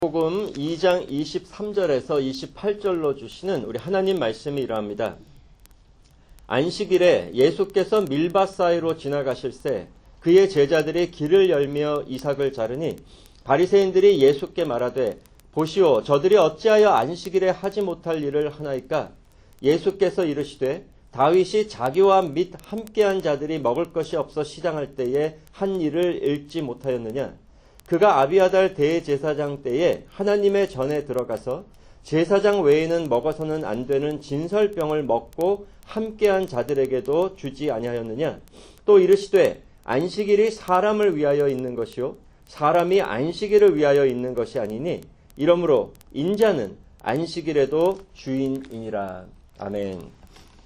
복음 2장 23절에서 28절로 주시는 우리 하나님 말씀이 이러합니다. 안식일에 예수께서 밀밭 사이로 지나가실새 그의 제자들이 길을 열며 이삭을 자르니 바리새인들이 예수께 말하되 보시오 저들이 어찌하여 안식일에 하지 못할 일을 하나이까? 예수께서 이르시되 다윗이 자기와 및 함께한 자들이 먹을 것이 없어 시장할 때에 한 일을 읽지 못하였느냐? 그가 아비아달 대제사장 때에 하나님의 전에 들어가서 제사장 외에는 먹어서는 안 되는 진설병을 먹고 함께한 자들에게도 주지 아니하였느냐? 또 이르시되 안식일이 사람을 위하여 있는 것이요 사람이 안식일을 위하여 있는 것이 아니니 이러므로 인자는 안식일에도 주인이니라. 아멘.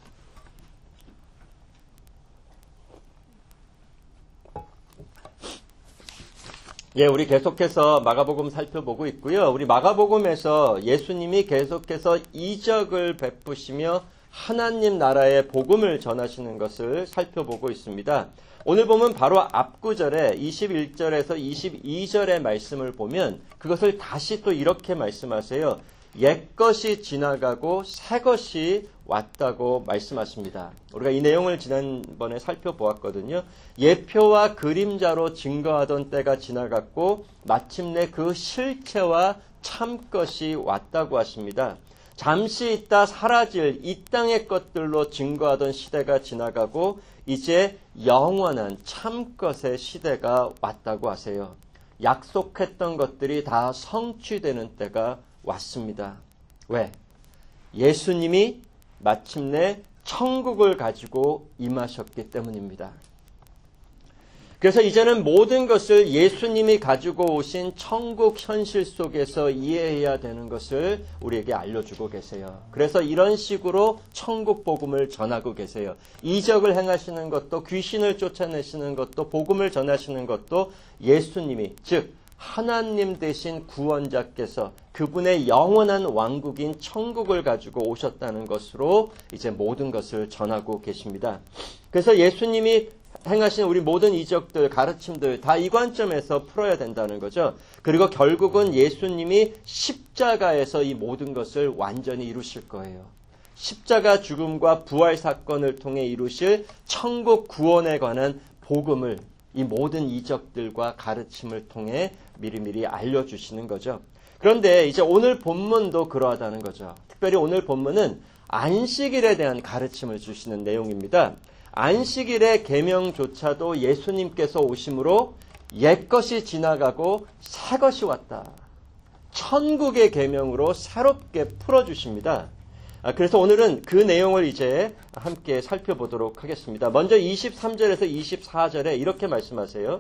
예, 우리 계속해서 마가복음 살펴보고 있고요. 우리 마가복음에서 예수님이 계속해서 이적을 베푸시며 하나님 나라의 복음을 전하시는 것을 살펴보고 있습니다. 오늘 보면 바로 앞구절에 21절에서 22절의 말씀을 보면 그것을 다시 또 이렇게 말씀하세요. 옛것이 지나가고 새것이 왔다고 말씀하십니다. 우리가 이 내용을 지난번에 살펴보았거든요. 예표와 그림자로 증거하던 때가 지나갔고 마침내 그 실체와 참것이 왔다고 하십니다. 잠시 있다 사라질 이 땅의 것들로 증거하던 시대가 지나가고 이제 영원한 참것의 시대가 왔다고 하세요. 약속했던 것들이 다 성취되는 때가 왔습니다. 왜? 예수님이 마침내 천국을 가지고 임하셨기 때문입니다. 그래서 이제는 모든 것을 예수님이 가지고 오신 천국 현실 속에서 이해해야 되는 것을 우리에게 알려주고 계세요. 그래서 이런 식으로 천국 복음을 전하고 계세요. 이적을 행하시는 것도 귀신을 쫓아내시는 것도 복음을 전하시는 것도 예수님이 즉 하나님 되신 구원자께서 그분의 영원한 왕국인 천국을 가지고 오셨다는 것으로 이제 모든 것을 전하고 계십니다. 그래서 예수님이 행하신 우리 모든 이적들, 가르침들 다 이 관점에서 풀어야 된다는 거죠. 그리고 결국은 예수님이 십자가에서 이 모든 것을 완전히 이루실 거예요. 십자가 죽음과 부활 사건을 통해 이루실 천국 구원에 관한 복음을 이 모든 이적들과 가르침을 통해 미리미리 알려주시는 거죠. 그런데 이제 오늘 본문도 그러하다는 거죠. 특별히 오늘 본문은 안식일에 대한 가르침을 주시는 내용입니다. 안식일의 계명조차도 예수님께서 오심으로 옛것이 지나가고 새것이 왔다. 천국의 계명으로 새롭게 풀어주십니다. 그래서 오늘은 그 내용을 이제 함께 살펴보도록 하겠습니다. 먼저 23절에서 24절에 이렇게 말씀하세요.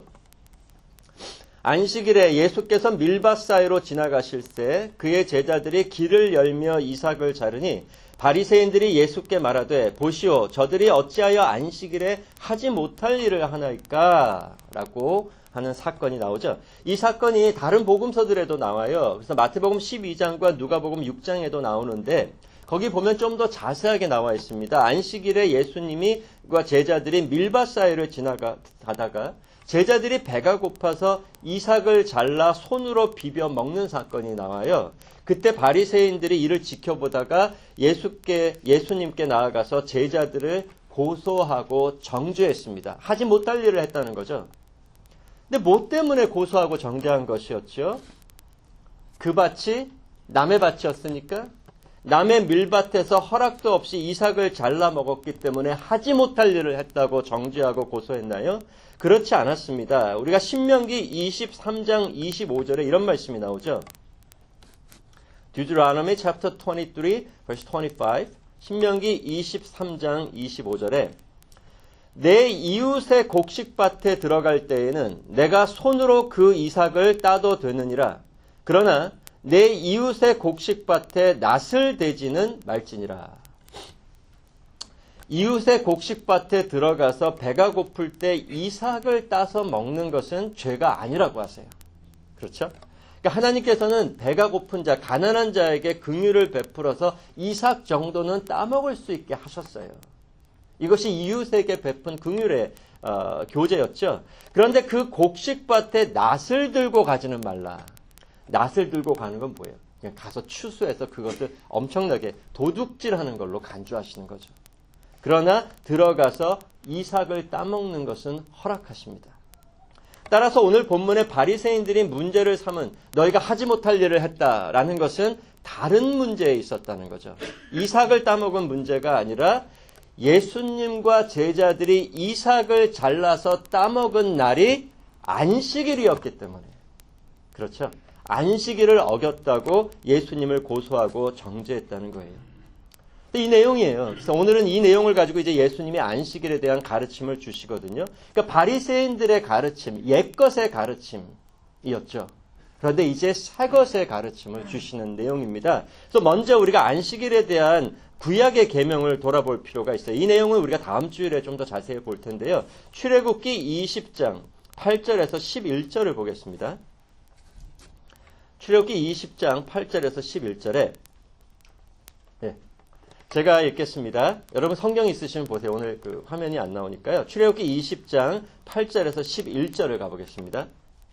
안식일에 예수께서 밀밭 사이로 지나가실새 그의 제자들이 길을 열며 이삭을 자르니 바리새인들이 예수께 말하되 보시오 저들이 어찌하여 안식일에 하지 못할 일을 하나이까? 라고 하는 사건이 나오죠. 이 사건이 다른 복음서들에도 나와요. 그래서 마태복음 12장과 누가복음 6장에도 나오는데 거기 보면 좀 더 자세하게 나와 있습니다. 안식일에 예수님과 제자들이 밀밭 사이를 지나가다가 제자들이 배가 고파서 이삭을 잘라 손으로 비벼 먹는 사건이 나와요. 그때 바리새인들이 이를 지켜보다가 예수님께 나아가서 제자들을 고소하고 정죄했습니다. 하지 못할 일을 했다는 거죠. 근데 뭐 때문에 고소하고 정죄한 것이었죠? 그 밭이 남의 밭이었으니까? 남의 밀밭에서 허락도 없이 이삭을 잘라 먹었기 때문에 하지 못할 일을 했다고 정죄하고 고소했나요? 그렇지 않았습니다. 우리가 신명기 23장 25절에 이런 말씀이 나오죠. Deuteronomy chapter 23 verse 25 신명기 23장 25절에 내 이웃의 곡식밭에 들어갈 때에는 내가 손으로 그 이삭을 따도 되느니라. 그러나 내 이웃의 곡식밭에 낫을 대지는 말지니라. 이웃의 곡식밭에 들어가서 배가 고플 때 이삭을 따서 먹는 것은 죄가 아니라고 하세요. 그렇죠? 그러니까 하나님께서는 배가 고픈 자, 가난한 자에게 긍휼을 베풀어서 이삭 정도는 따먹을 수 있게 하셨어요. 이것이 이웃에게 베푼 긍휼의 교제였죠. 그런데 그 곡식밭에 낫을 들고 가지는 말라. 낫을 들고 가는 건 뭐예요? 그냥 가서 추수해서 그것을 엄청나게 도둑질하는 걸로 간주하시는 거죠. 그러나 들어가서 이삭을 따먹는 것은 허락하십니다. 따라서 오늘 본문의 바리새인들이 문제를 삼은 너희가 하지 못할 일을 했다라는 것은 다른 문제에 있었다는 거죠. 이삭을 따먹은 문제가 아니라 예수님과 제자들이 이삭을 잘라서 따먹은 날이 안식일이었기 때문에, 그렇죠? 안식일을 어겼다고 예수님을 고소하고 정죄했다는 거예요. 이 내용이에요. 그래서 오늘은 이 내용을 가지고 이제 예수님이 안식일에 대한 가르침을 주시거든요. 그러니까 바리새인들의 가르침, 옛것의 가르침이었죠. 그런데 이제 새것의 가르침을 주시는 내용입니다. 그래서 먼저 우리가 안식일에 대한 구약의 계명을 돌아볼 필요가 있어요. 이 내용은 우리가 다음 주일에 좀 더 자세히 볼 텐데요. 출애굽기 20장 8절에서 11절을 보겠습니다. 출애굽기 20장 8절에서 11절에 제가 읽겠습니다. 여러분 성경 있으시면 보세요. 오늘 그 화면이 안 나오니까요. 출애굽기 20장 8절에서 11절을 가보겠습니다.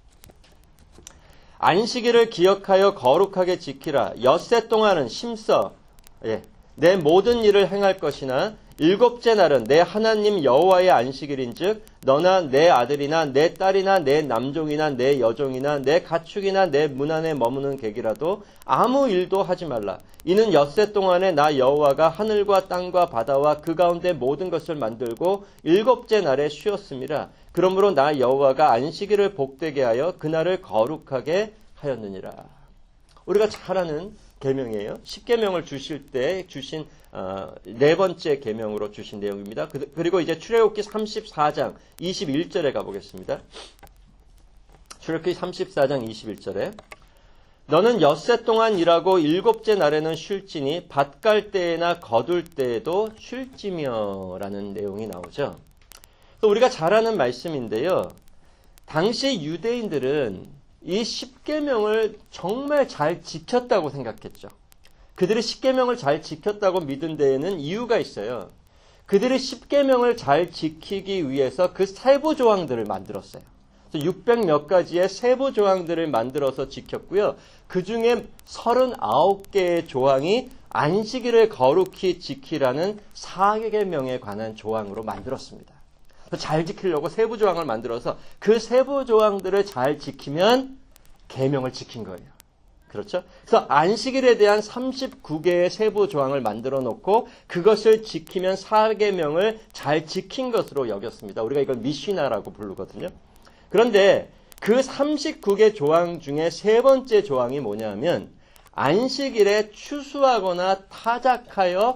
안식일을 기억하여 거룩하게 지키라. 엿새 동안은 심써 내 모든 일을 행할 것이나 일곱째 날은 내 하나님 여호와의 안식일인즉 너나 내 아들이나 내 딸이나 내 남종이나 내 여종이나 내 가축이나 내 문 안에 머무는 객이라도 아무 일도 하지 말라. 이는 엿새 동안에 나 여호와가 하늘과 땅과 바다와 그 가운데 모든 것을 만들고 일곱째 날에 쉬었음이라. 그러므로 나 여호와가 안식일을 복되게 하여 그날을 거룩하게 하였느니라. 우리가 잘 아는 계명이에요. 10계명을 주실 때 주신 네 번째 계명으로 주신 내용입니다. 그리고 이제 출애굽기 34장 21절에 가보겠습니다. 출애굽기 34장 21절에 너는 엿새 동안 일하고 일곱째 날에는 쉴지니 밭 갈 때나 거둘 때에도 쉴지며 라는 내용이 나오죠. 또 우리가 잘 아는 말씀인데요. 당시 유대인들은 이 10계명을 정말 잘 지켰다고 생각했죠. 그들이 10계명을 잘 지켰다고 믿은 데에는 이유가 있어요. 그들이 10계명을 잘 지키기 위해서 그 세부 조항들을 만들었어요. 600몇 가지의 세부 조항들을 만들어서 지켰고요. 그 중에 39개의 조항이 안식일을 거룩히 지키라는 4계명에 관한 조항으로 만들었습니다. 잘 지키려고 세부 조항을 만들어서 그 세부 조항들을 잘 지키면 계명을 지킨 거예요. 그렇죠? 그래서 안식일에 대한 39개의 세부 조항을 만들어 놓고 그것을 지키면 4계명을 잘 지킨 것으로 여겼습니다. 우리가 이걸 미시나라고 부르거든요. 그런데 그 39개 조항 중에 세 번째 조항이 뭐냐면 안식일에 추수하거나 타작하여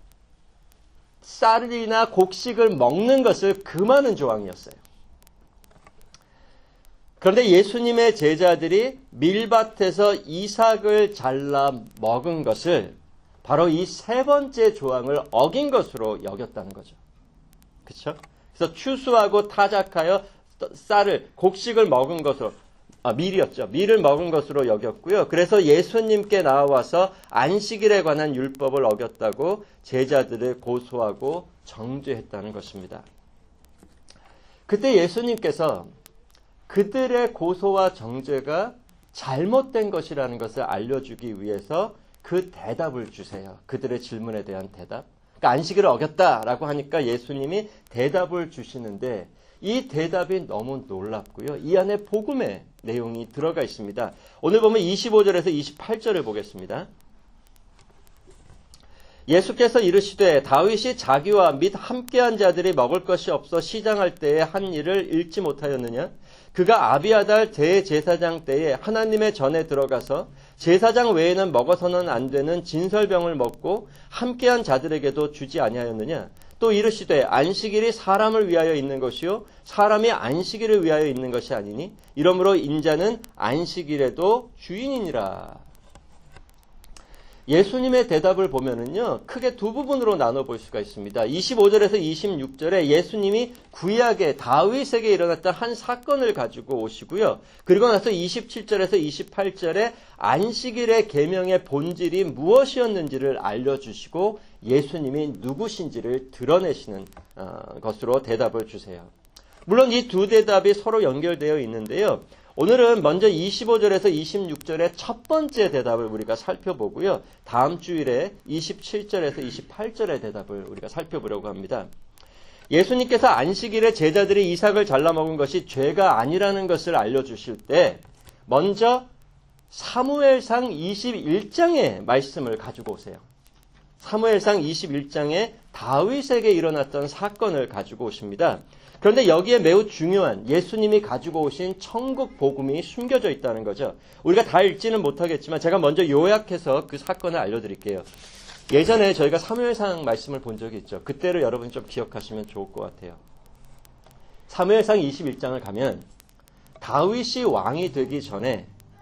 쌀이나 곡식을 먹는 것을 금하는 조항이었어요. 그런데 예수님의 제자들이 밀밭에서 이삭을 잘라 먹은 것을 바로 이 세 번째 조항을 어긴 것으로 여겼다는 거죠. 그렇죠? 그래서 추수하고 타작하여 쌀을, 곡식을 먹은 것으로, 밀이었죠. 밀을 먹은 것으로 여겼고요. 그래서 예수님께 나와서 안식일에 관한 율법을 어겼다고 제자들을 고소하고 정죄했다는 것입니다. 그때 예수님께서 그들의 고소와 정죄가 잘못된 것이라는 것을 알려주기 위해서 그 대답을 주세요. 그들의 질문에 대한 대답. 그러니까 안식일을 어겼다라고 하니까 예수님이 대답을 주시는데 이 대답이 너무 놀랍고요. 이 안에 복음의 내용이 들어가 있습니다. 오늘 보면 25절에서 28절을 보겠습니다. 예수께서 이르시되 다윗이 자기와 및 함께한 자들이 먹을 것이 없어 시장할 때에 한 일을 잃지 못하였느냐? 그가 아비아달 대제사장 때에 하나님의 전에 들어가서 제사장 외에는 먹어서는 안 되는 진설병을 먹고 함께한 자들에게도 주지 아니하였느냐? 또 이르시되 안식일이 사람을 위하여 있는 것이요 사람이 안식일을 위하여 있는 것이 아니니 이러므로 인자는 안식일에도 주인이니라. 예수님의 대답을 보면은요, 크게 두 부분으로 나눠볼 수가 있습니다. 25절에서 26절에 예수님이 구약의 다윗에게 일어났던 한 사건을 가지고 오시고요. 그리고 나서 27절에서 28절에 안식일의 계명의 본질이 무엇이었는지를 알려주시고 예수님이 누구신지를 드러내시는 것으로 대답을 주세요. 물론 이 두 대답이 서로 연결되어 있는데요. 오늘은 먼저 25절에서 26절의 첫 번째 대답을 우리가 살펴보고요. 다음 주일에 27절에서 28절의 대답을 우리가 살펴보려고 합니다. 예수님께서 안식일에 제자들이 이삭을 잘라먹은 것이 죄가 아니라는 것을 알려주실 때 먼저 사무엘상 21장의 말씀을 가지고 오세요. 사무엘상 21장에 다윗에게 일어났던 사건을 가지고 오십니다. 그런데 여기에 매우 중요한 예수님이 가지고 오신 천국 복음이 숨겨져 있다는 거죠. 우리가 다 읽지는 못하겠지만 제가 먼저 요약해서 그 사건을 알려드릴게요. 예전에 저희가 사무엘상 말씀을 본 적이 있죠. 그때를 여러분 좀 기억하시면 좋을 것 같아요. 사무엘상 21장을 가면 다윗이 왕이 되기 전에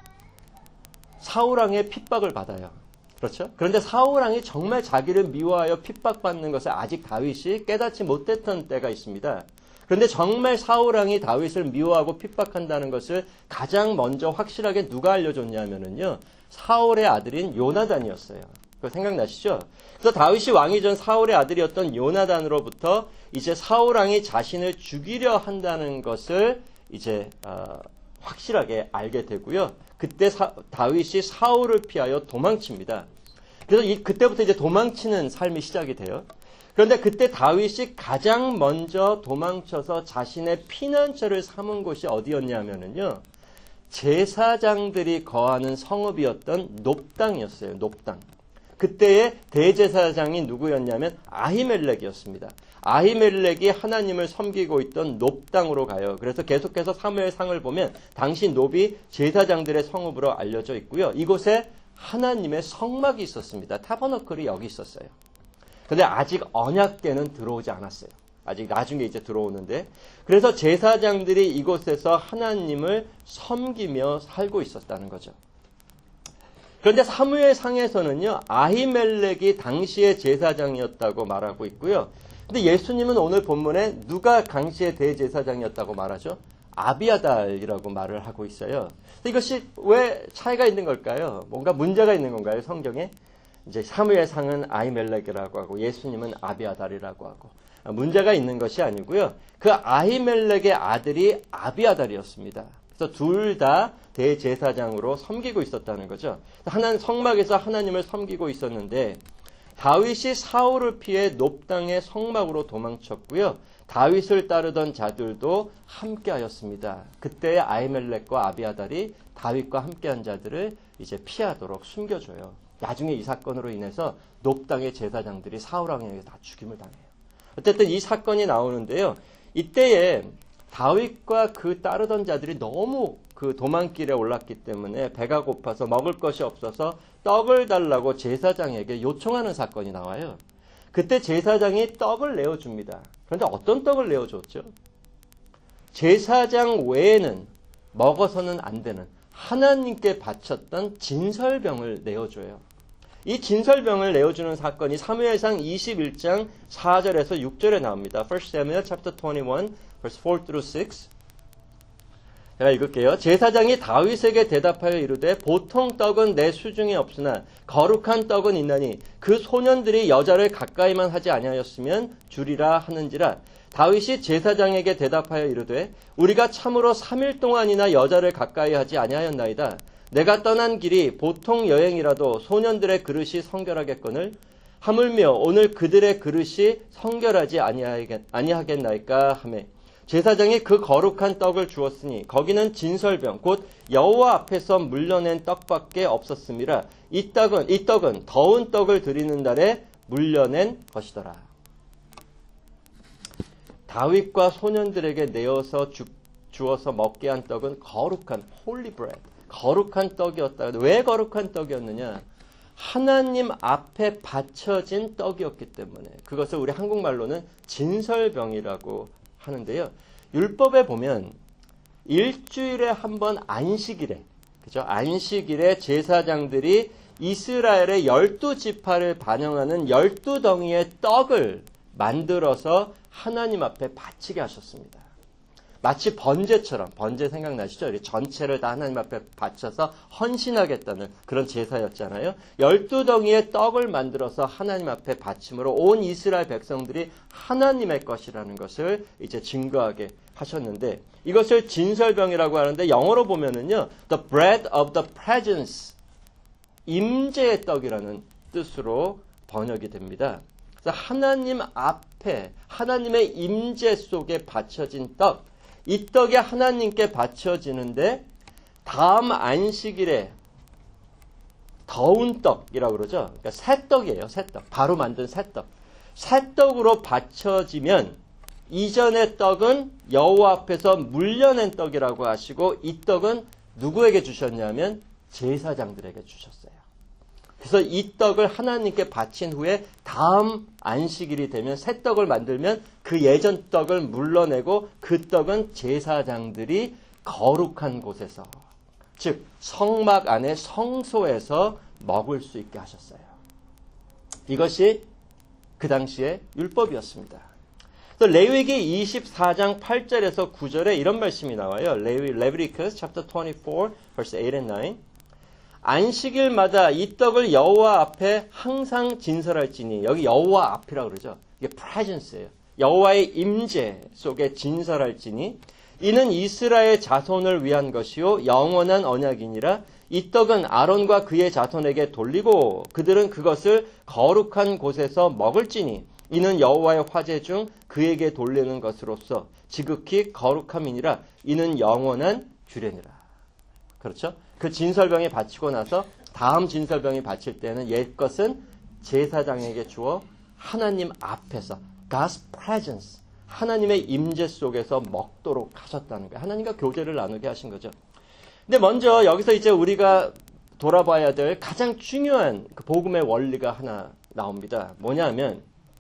사울왕의 핍박을 받아요. 그렇죠? 그런데 사울왕이 정말 자기를 미워하여 핍박받는 것을 아직 다윗이 깨닫지 못했던 때가 있습니다. 그런데 정말 사울왕이 다윗을 미워하고 핍박한다는 것을 가장 먼저 확실하게 누가 알려줬냐면요. 사울의 아들인 요나단이었어요. 그거 생각나시죠? 그래서 다윗이 왕이 전 사울의 아들이었던 요나단으로부터 이제 사울왕이 자신을 죽이려 한다는 것을 이제 확실하게 알게 되고요. 그때 다윗이 사울을 피하여 도망칩니다. 그래서 그때부터 이제 도망치는 삶이 시작이 돼요. 그런데 그때 다윗이 가장 먼저 도망쳐서 자신의 피난처를 삼은 곳이 어디였냐면요. 제사장들이 거하는 성읍이었던 놉당이었어요. 놉당. 그때의 대제사장이 누구였냐면 아히멜렉이었습니다. 아히멜렉이 하나님을 섬기고 있던 놉당으로 가요. 그래서 계속해서 사무엘상을 보면 당시 놉이 제사장들의 성읍으로 알려져 있고요. 이곳에 하나님의 성막이 있었습니다. 타버너클이 여기 있었어요. 근데 아직 언약궤는 들어오지 않았어요. 아직 나중에 이제 들어오는데. 그래서 제사장들이 이곳에서 하나님을 섬기며 살고 있었다는 거죠. 그런데 사무엘상에서는요. 아히멜렉이 당시의 제사장이었다고 말하고 있고요. 근데 예수님은 오늘 본문에 누가 당시의 대제사장이었다고 말하죠? 아비아달이라고 말을 하고 있어요. 이것이 왜 차이가 있는 걸까요? 뭔가 문제가 있는 건가요? 성경에? 이제 사무엘상은 아히멜렉이라고 하고 예수님은 아비아달이라고 하고 문제가 있는 것이 아니고요. 그 아히멜렉의 아들이 아비아달이었습니다. 그래서 둘 다 대제사장으로 섬기고 있었다는 거죠. 하나는 성막에서 하나님을 섬기고 있었는데 다윗이 사울을 피해 놉당의 성막으로 도망쳤고요. 다윗을 따르던 자들도 함께하였습니다. 그때 아히멜렉과 아비아달이 다윗과 함께한 자들을 이제 피하도록 숨겨줘요. 나중에 이 사건으로 인해서 놉당의 제사장들이 사울왕에게 다 죽임을 당해요. 어쨌든 이 사건이 나오는데요. 이때에 다윗과 그 따르던 자들이 너무 그 도망길에 올랐기 때문에 배가 고파서 먹을 것이 없어서 떡을 달라고 제사장에게 요청하는 사건이 나와요. 그때 제사장이 떡을 내어줍니다. 그런데 어떤 떡을 내어줬죠? 제사장 외에는 먹어서는 안 되는 하나님께 바쳤던 진설병을 내어줘요. 이 진설병을 내어주는 사건이 사무엘상 21장 4절에서 6절에 나옵니다. 1 Samuel chapter 21, verse 4 through 6. 제가 읽을게요. 제사장이 다윗에게 대답하여 이르되 보통 떡은 내 수중에 없으나 거룩한 떡은 있나니 그 소년들이 여자를 가까이만 하지 아니하였으면 주리라 하는지라. 다윗이 제사장에게 대답하여 이르되 우리가 참으로 3일 동안이나 여자를 가까이 하지 아니하였나이다. 내가 떠난 길이 보통 여행이라도 소년들의 그릇이 성결하겠거늘 하물며 오늘 그들의 그릇이 성결하지 아니하겠나이까 하매 제사장이 그 거룩한 떡을 주었으니 거기는 진설병 곧 여호와 앞에서 물려낸 떡밖에 없었음이라. 이 떡은 더운 떡을 드리는 날에 물려낸 것이더라. 다윗과 소년들에게 내어서 주어서 먹게 한 떡은 거룩한 holy bread, 거룩한 떡이었다. 왜 거룩한 떡이었느냐? 하나님 앞에 바쳐진 떡이었기 때문에. 그것을 우리 한국말로는 진설병이라고 하는데요. 율법에 보면 일주일에 한 번 안식일에, 그죠? 안식일에 제사장들이 이스라엘의 12지파를 반영하는 12덩이의 떡을 만들어서 하나님 앞에 바치게 하셨습니다. 마치 번제처럼, 번제 생각나시죠? 전체를 다 하나님 앞에 바쳐서 헌신하겠다는 그런 제사였잖아요. 12덩이의 떡을 만들어서 하나님 앞에 바침으로 온 이스라엘 백성들이 하나님의 것이라는 것을 이제 증거하게 하셨는데 이것을 진설병이라고 하는데 영어로 보면은요, the bread of the presence, 임재의 떡이라는 뜻으로 번역이 됩니다. 그래서 하나님 앞에 하나님의 임재 속에 바쳐진 떡, 이 떡이 하나님께 바쳐지는데 다음 안식일에 더운 떡이라고 그러죠. 그러니까 새떡이에요. 새떡. 바로 만든 새떡. 새떡으로 바쳐지면 이전의 떡은 여호와 앞에서 물려낸 떡이라고 하시고 이 떡은 누구에게 주셨냐면 제사장들에게 주셨어요. 그래서 이 떡을 하나님께 바친 후에 다음 안식일이 되면 새 떡을 만들면 그 예전 떡을 물러내고 그 떡은 제사장들이 거룩한 곳에서, 즉 성막 안에 성소에서 먹을 수 있게 하셨어요. 이것이 그 당시의 율법이었습니다. 레위기 24장 8절에서 9절에 이런 말씀이 나와요. Leviticus chapter 24 verse 8 and 9. 안식일마다 이 떡을 여호와 앞에 항상 진설할지니, 여기 여호와 앞이라고 그러죠. 이게 presence예요. 여호와의 임재 속에 진설할지니 이는 이스라엘 자손을 위한 것이요 영원한 언약이니라. 이 떡은 아론과 그의 자손에게 돌리고 그들은 그것을 거룩한 곳에서 먹을지니 이는 여호와의 화제 중 그에게 돌리는 것으로서 지극히 거룩함이니라. 이는 영원한 규례니라. 그렇죠? 그 진설병이 바치고 나서 다음 진설병이 바칠 때는 옛 것은 제사장에게 주어 하나님 앞에서 God's presence, 하나님의 임재 속에서 먹도록 하셨다는 거예요. 하나님과 교제를 나누게 하신 거죠. 근데 먼저 여기서 이제 우리가 돌아봐야 될 가장 중요한 그 복음의 원리가 하나 나옵니다. 뭐냐면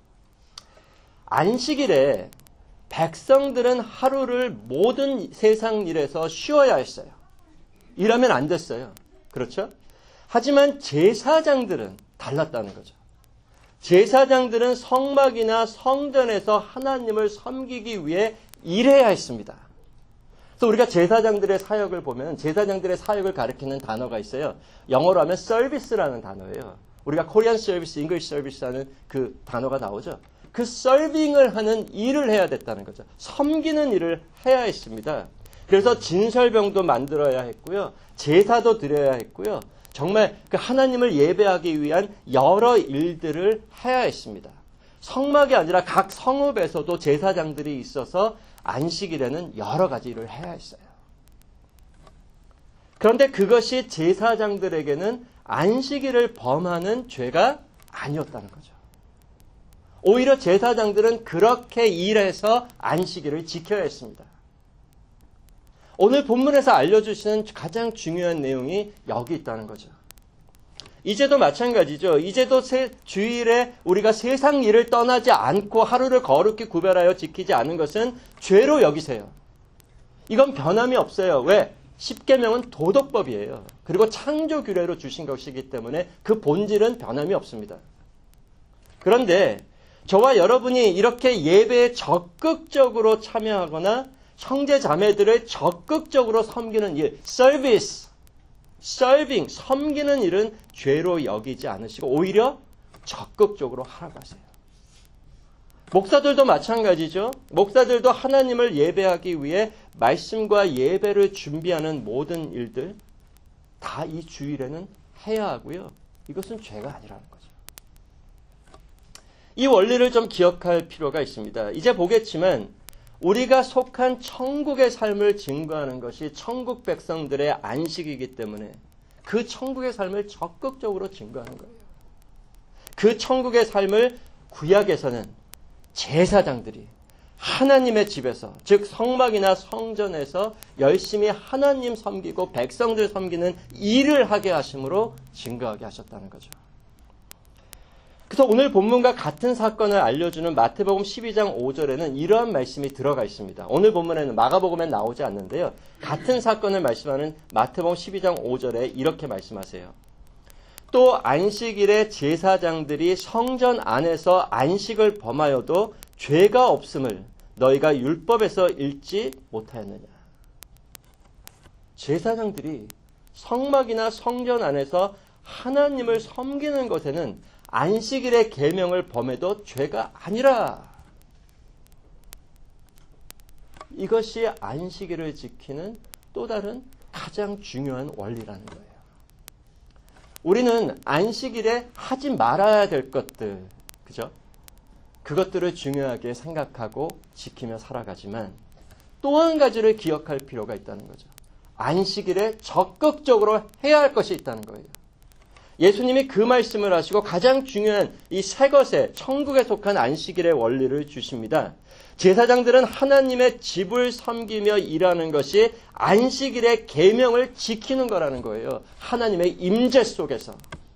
안식일에 백성들은 하루를 모든 세상 일에서 쉬어야 했어요. 일하면 안 됐어요. 그렇죠? 하지만 제사장들은 달랐다는 거죠. 제사장들은 성막이나 성전에서 하나님을 섬기기 위해 일해야 했습니다. 그래서 우리가 제사장들의 사역을 보면 제사장들의 사역을 가리키는 단어가 있어요. 영어로 하면 서비스라는 단어예요. 우리가 코리안 서비스, 잉글리시 서비스라는 그 단어가 나오죠. 그 서빙을 하는 일을 해야 됐다는 거죠. 섬기는 일을 해야 했습니다. 그래서 진설병도 만들어야 했고요. 제사도 드려야 했고요. 정말 그 하나님을 예배하기 위한 여러 일들을 해야 했습니다. 성막이 아니라 각 성읍에서도 제사장들이 있어서 안식일에는 여러 가지 일을 해야 했어요. 그런데 그것이 제사장들에게는 안식일을 범하는 죄가 아니었다는 거죠. 오히려 제사장들은 그렇게 일해서 안식일을 지켜야 했습니다. 오늘 본문에서 알려주시는 가장 중요한 내용이 여기 있다는 거죠. 이제도 마찬가지죠. 이제도 주일에 우리가 세상 일을 떠나지 않고 하루를 거룩히 구별하여 지키지 않은 것은 죄로 여기세요. 이건 변함이 없어요. 왜? 십계명은 도덕법이에요. 그리고 창조 규례로 주신 것이기 때문에 그 본질은 변함이 없습니다. 그런데 저와 여러분이 이렇게 예배에 적극적으로 참여하거나 형제 자매들을 적극적으로 섬기는 일, 서비스, 서빙, 섬기는 일은 죄로 여기지 않으시고 오히려 적극적으로 하라고 하세요. 목사들도 마찬가지죠. 목사들도 하나님을 예배하기 위해 말씀과 예배를 준비하는 모든 일들 다 이 주일에는 해야 하고요. 이것은 죄가 아니라는 거죠. 이 원리를 좀 기억할 필요가 있습니다. 이제 보겠지만 우리가 속한 천국의 삶을 증거하는 것이 천국 백성들의 안식이기 때문에 그 천국의 삶을 적극적으로 증거하는 거예요. 그 천국의 삶을 구약에서는 제사장들이 하나님의 집에서, 즉 성막이나 성전에서 열심히 하나님 섬기고 백성들 섬기는 일을 하게 하심으로 증거하게 하셨다는 거죠. 그래서 오늘 본문과 같은 사건을 알려주는 마태복음 12장 5절에는 이러한 말씀이 들어가 있습니다. 오늘 본문에는 마가복음에 나오지 않는데요. 같은 사건을 말씀하는 마태복음 12장 5절에 이렇게 말씀하세요. 또 안식일에 제사장들이 성전 안에서 안식을 범하여도 죄가 없음을 너희가 율법에서 읽지 못하였느냐. 제사장들이 성막이나 성전 안에서 하나님을 섬기는 것에는 안식일의 계명을 범해도 죄가 아니라. 이것이 안식일을 지키는 또 다른 가장 중요한 원리라는 거예요. 우리는 안식일에 하지 말아야 될 것들, 그죠? 그것들을 중요하게 생각하고 지키며 살아가지만 또 한 가지를 기억할 필요가 있다는 거죠. 안식일에 적극적으로 해야 할 것이 있다는 거예요. 예수님이 그 말씀을 하시고 가장 중요한 이 새 것에 천국에 속한 안식일의 원리를 주십니다. 제사장들은 하나님의 집을 섬기며 일하는 것이 안식일의 계명을 지키는 거라는 거예요. 하나님의 임재 속에서.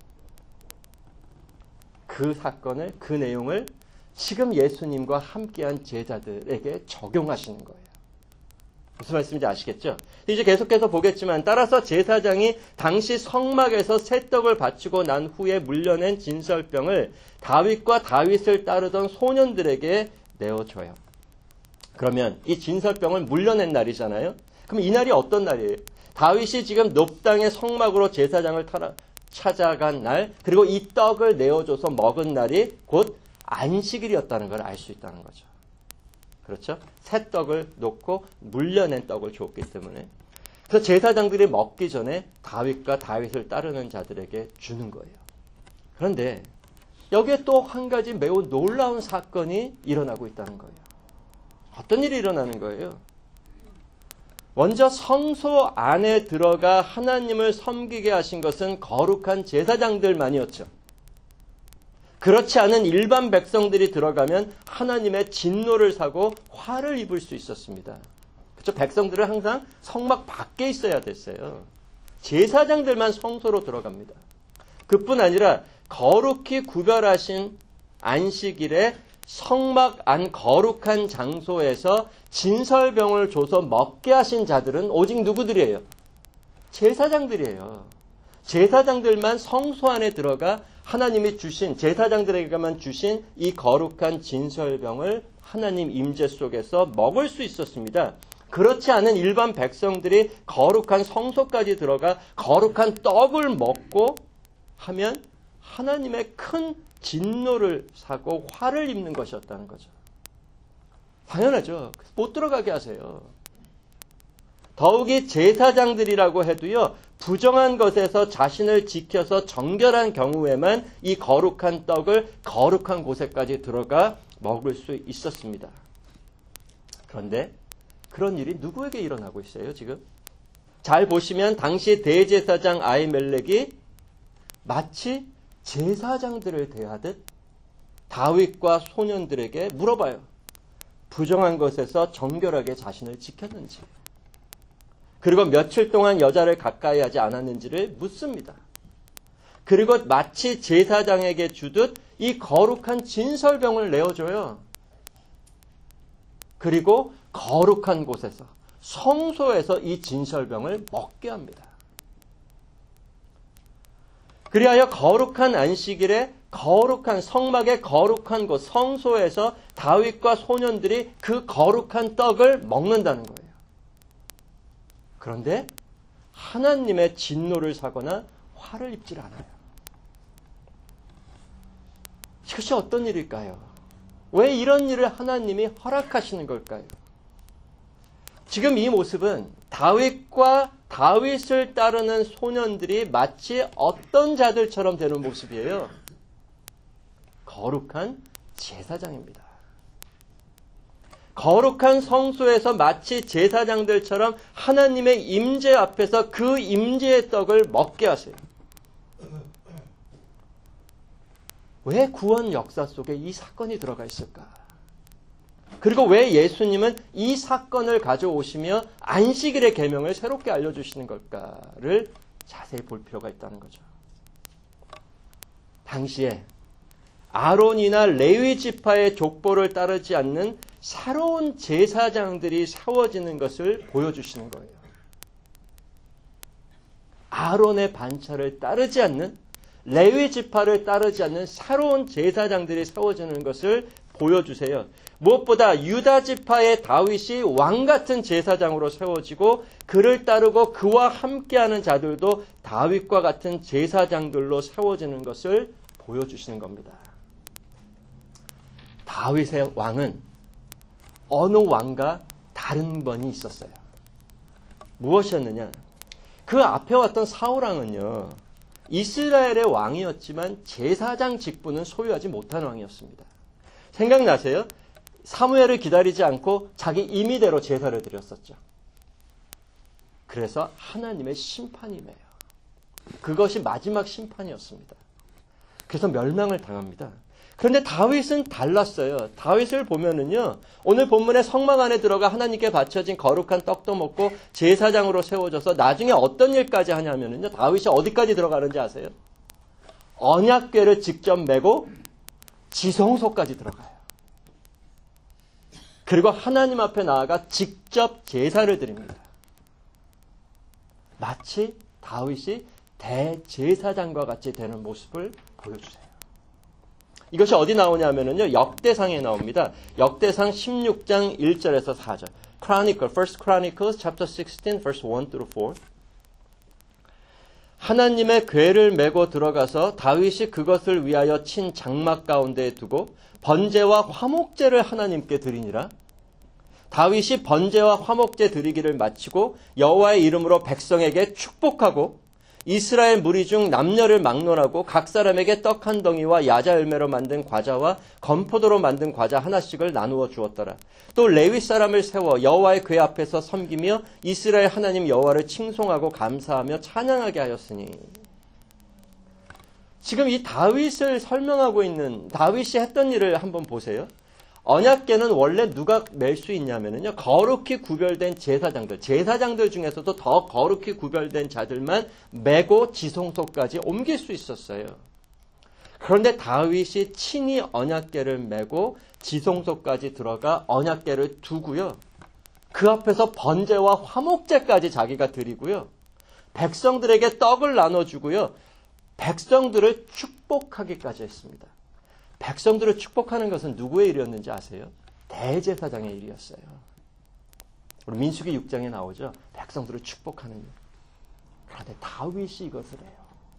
그 사건을, 그 내용을 지금 예수님과 함께한 제자들에게 적용하시는 거예요. 무슨 말씀인지 아시겠죠? 이제 계속해서 보겠지만 따라서 제사장이 당시 성막에서 새떡을 바치고 난 후에 물려낸 진설병을 다윗과 다윗을 따르던 소년들에게 내어줘요. 그러면 이 진설병을 물려낸 날이잖아요. 그럼 이 날이 어떤 날이에요? 다윗이 지금 높당의 성막으로 제사장을 찾아간 날, 그리고 이 떡을 내어줘서 먹은 날이 곧 안식일이었다는 걸 알 수 있다는 거죠. 그렇죠? 새 떡을 놓고 물려낸 떡을 줬기 때문에. 그래서 제사장들이 먹기 전에 다윗과 다윗을 따르는 자들에게 주는 거예요. 그런데 여기에 또 한 가지 매우 놀라운 사건이 일어나고 있다는 거예요. 어떤 일이 일어나는 거예요? 먼저 성소 안에 들어가 하나님을 섬기게 하신 것은 거룩한 제사장들만이었죠. 그렇지 않은 일반 백성들이 들어가면 하나님의 진노를 사고 화를 입을 수 있었습니다. 그렇죠? 백성들은 항상 성막 밖에 있어야 됐어요. 제사장들만 성소로 들어갑니다. 그뿐 아니라 거룩히 구별하신 안식일에 성막 안 거룩한 장소에서 진설병을 줘서 먹게 하신 자들은 오직 누구들이에요? 제사장들이에요. 제사장들만 성소 안에 들어가 하나님이 주신, 제사장들에게만 주신 이 거룩한 진설병을 하나님 임재 속에서 먹을 수 있었습니다. 그렇지 않은 일반 백성들이 거룩한 성소까지 들어가 거룩한 떡을 먹고 하면 하나님의 큰 진노를 사고 화를 입는 것이었다는 거죠. 당연하죠. 못 들어가게 하세요. 더욱이 제사장들이라고 해도요, 부정한 것에서 자신을 지켜서 정결한 경우에만 이 거룩한 떡을 거룩한 곳에까지 들어가 먹을 수 있었습니다. 그런데 그런 일이 누구에게 일어나고 있어요, 지금? 잘 보시면 당시 대제사장 아히멜렉이 마치 제사장들을 대하듯 다윗과 소년들에게 물어봐요. 부정한 것에서 정결하게 자신을 지켰는지, 그리고 며칠 동안 여자를 가까이 하지 않았는지를 묻습니다. 그리고 마치 제사장에게 주듯 이 거룩한 진설병을 내어줘요. 그리고 거룩한 곳에서, 성소에서 이 진설병을 먹게 합니다. 그리하여 거룩한 안식일에 거룩한 성막의 거룩한 곳, 성소에서 다윗과 소년들이 그 거룩한 떡을 먹는다는 거예요. 그런데 하나님의 진노를 사거나 화를 입질 않아요. 이것이 어떤 일일까요? 왜 이런 일을 하나님이 허락하시는 걸까요? 지금 이 모습은 다윗과 다윗을 따르는 소년들이 마치 어떤 자들처럼 되는 모습이에요? 거룩한 제사장입니다. 거룩한 성소에서 마치 제사장들처럼 하나님의 임재 앞에서 그 임재의 떡을 먹게 하세요. 왜 구원 역사 속에 이 사건이 들어가 있을까? 그리고 왜 예수님은 이 사건을 가져오시며 안식일의 계명을 새롭게 알려주시는 걸까를 자세히 볼 필요가 있다는 거죠. 당시에 아론이나 레위 지파의 족보를 따르지 않는 새로운 제사장들이 세워지는 것을 보여주시는 거예요. 아론의 반차를 따르지 않는, 레위 지파를 따르지 않는 새로운 제사장들이 세워지는 것을 보여주세요. 무엇보다 유다 지파의 다윗이 왕 같은 제사장으로 세워지고 그를 따르고 그와 함께하는 자들도 다윗과 같은 제사장들로 세워지는 것을 보여주시는 겁니다. 다윗의 왕은 어느 왕과 다른 번이 있었어요. 무엇이었느냐? 그 앞에 왔던 사울왕은요, 이스라엘의 왕이었지만 제사장 직분은 소유하지 못한 왕이었습니다. 생각나세요? 사무엘을 기다리지 않고 자기 임의대로 제사를 드렸었죠. 그래서 하나님의 심판이 임해요. 그것이 마지막 심판이었습니다. 그래서 멸망을 당합니다. 그런데 다윗은 달랐어요. 다윗을 보면은요, 오늘 본문에 성막 안에 들어가 하나님께 바쳐진 거룩한 떡도 먹고 제사장으로 세워져서 나중에 어떤 일까지 하냐면은요, 다윗이 어디까지 들어가는지 아세요? 언약궤를 직접 메고 지성소까지 들어가요. 그리고 하나님 앞에 나아가 직접 제사를 드립니다. 마치 다윗이 대제사장과 같이 되는 모습을 보여주세요. 이것이 어디 나오냐면요, 역대상에 나옵니다. 역대상 16장 1절에서 4절. First Chronicles chapter 16 verse 1 through 4. 하나님의 궤를 메고 들어가서 다윗이 그것을 위하여 친 장막 가운데에 두고 번제와 화목제를 하나님께 드리니라. 다윗이 번제와 화목제 드리기를 마치고 여호와의 이름으로 백성에게 축복하고 이스라엘 무리 중 남녀를 막론하고 각 사람에게 떡 한 덩이와 야자 열매로 만든 과자와 건포도로 만든 과자 하나씩을 나누어 주었더라. 또 레위 사람을 세워 여호와의 궤 앞에서 섬기며 이스라엘 하나님 여호와를 칭송하고 감사하며 찬양하게 하였으니. 지금 이 다윗을 설명하고 있는 다윗이 했던 일을 한번 보세요. 언약궤는 원래 누가 멜 수 있냐면요, 거룩히 구별된 제사장들 중에서도 더 거룩히 구별된 자들만 메고 지성소까지 옮길 수 있었어요. 그런데 다윗이 친히 언약궤를 메고 지성소까지 들어가 언약궤를 두고요, 그 앞에서 번제와 화목제까지 자기가 드리고요, 백성들에게 떡을 나눠주고요, 백성들을 축복하기까지 했습니다. 백성들을 축복하는 것은 누구의 일이었는지 아세요? 대제사장의 일이었어요. 우리 민수기 6장에 나오죠. 백성들을 축복하는 일. 그런데 다윗이 이것을 해요.